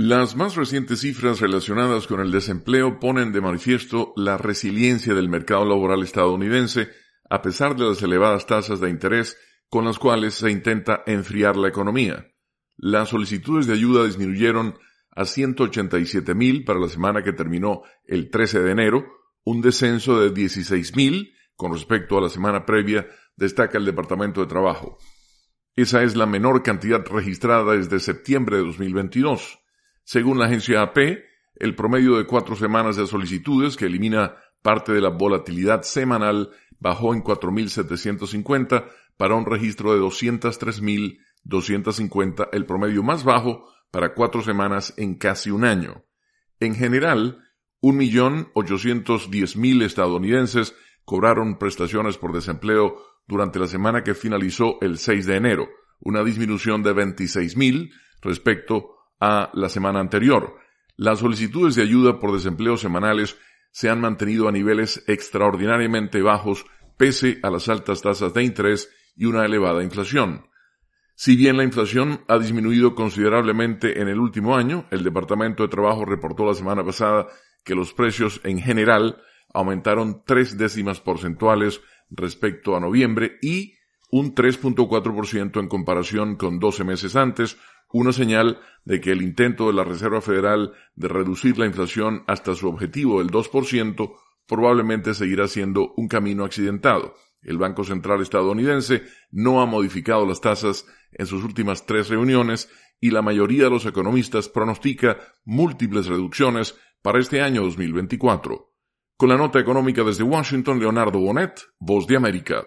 Las más recientes cifras relacionadas con el desempleo ponen de manifiesto la resiliencia del mercado laboral estadounidense a pesar de las elevadas tasas de interés con las cuales se intenta enfriar la economía. Las solicitudes de ayuda disminuyeron a 187,000 para la semana que terminó el 13 de enero, un descenso de 16,000 con respecto a la semana previa, destaca el Departamento de Trabajo. Esa es la menor cantidad registrada desde septiembre de 2022. Según la agencia AP, el promedio de 4 semanas de solicitudes, que elimina parte de la volatilidad semanal, bajó en 4,750 para un registro de 203,250, el promedio más bajo para 4 semanas en casi un año. En general, 1,810,000 estadounidenses cobraron prestaciones por desempleo durante la semana que finalizó el 6 de enero, una disminución de 26,000 respecto a la semana anterior. Las solicitudes de ayuda por desempleo semanales se han mantenido a niveles extraordinariamente bajos pese a las altas tasas de interés y una elevada inflación. Si bien la inflación ha disminuido considerablemente en el último año, el Departamento de Trabajo reportó la semana pasada que los precios en general aumentaron 0,3 décimas porcentuales respecto a noviembre y un 3,4% en comparación con 12 meses antes, una señal de que el intento de la Reserva Federal de reducir la inflación hasta su objetivo del 2% probablemente seguirá siendo un camino accidentado. El Banco Central estadounidense no ha modificado las tasas en sus últimas 3 reuniones y la mayoría de los economistas pronostica múltiples reducciones para este año 2024. Con la nota económica desde Washington, Leonardo Bonet, Voz de América.